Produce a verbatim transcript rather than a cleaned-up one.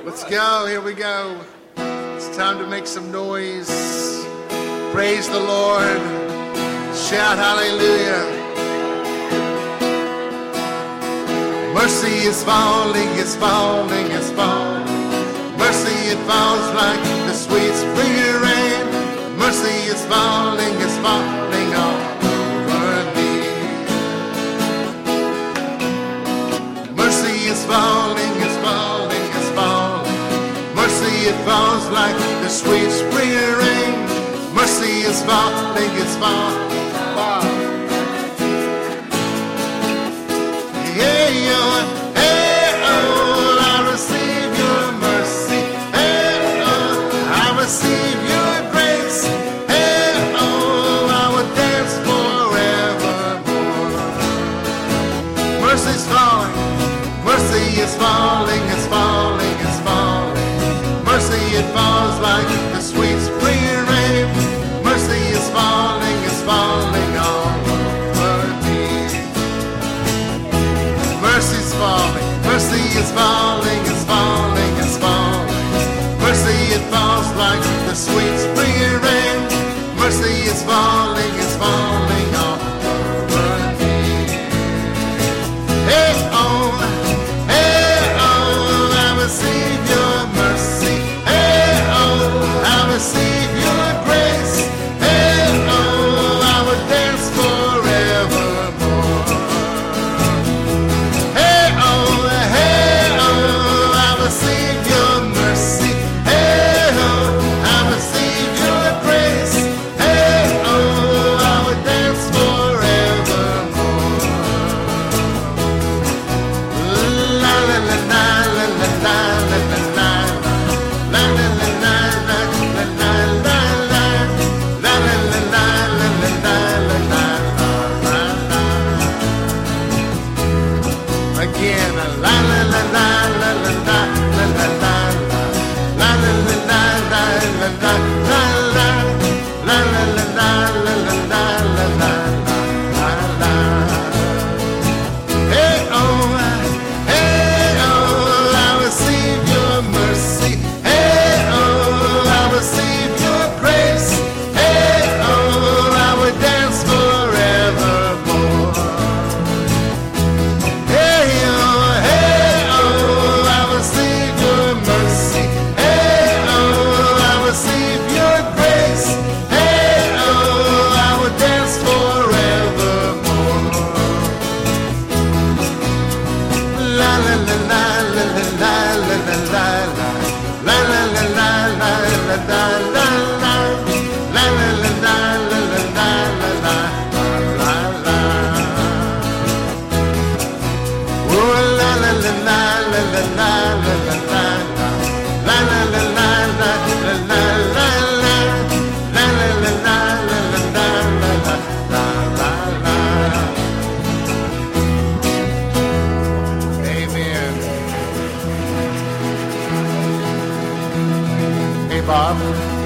Let's go. Here we go. It's time to make some noise. Praise the Lord. Shout hallelujah. Mercy is falling, it's falling, it's falling. Mercy, it falls like the sweet spring rain. Mercy is falling, it's falling all over me. Mercy is falling, it's falling, it's falling. Mercy, it falls like the sweet spring rain. Mercy is falling, it's falling. Hey, oh, hey, oh, I receive your mercy. Hey, oh, I receive your grace. Hey, oh, I will dance forevermore. Mercy's falling, mercy is falling, it's falling, it's falling. Mercy, it falls like the sweet spring rain. Mercy is falling, it's falling all over me. Mercy's falling, mercy is falling, it's falling, it's falling. Mercy, it falls like the sweet spring rain. Mercy is falling, it's falling all over me. Hey, oh, hey, oh, I receive your mercy. Hey, oh, I receive your grace. Hey, oh, I will dance forevermore. Hey, oh, hey, oh, I receive your mercy. Hey, oh, I receive your grace. Hey, oh, I will dance forevermore. La la la la la la la la la la. La la la la la la la la la. La la la la la la la la la la. Again, la la la la la la la la la la. La la la la la la la la la. La la la la la la la la la la. Hey, oh, hey, oh, I receive your mercy. Hey, oh, I receive your grace. Hey, oh, I will dance forevermore. Hey, oh, hey, oh, I receive your mercy. Hey, oh, I receive your grace. Hey, oh, I will dance forevermore. La la la la la la la la la la. La la la la la la la la la. La la la la la la la la la la. Oh, la la la la la la la la la la. La la la la la la la la la. La la la la la la la la la la la. Amen. Hey, Bob.